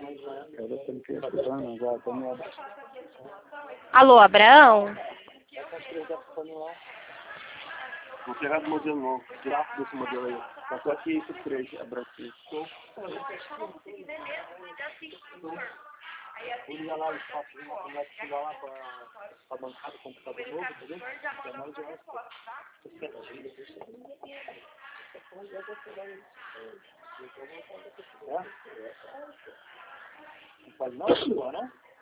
Alô, Abraão? Vou pegar do modelo novo, tirar desse modelo aí. Mas só que esses três, abraços. Vou ligar lá o espaço, vai chegar lá pra bancada do computador novo, entendeu? Não pode não, não?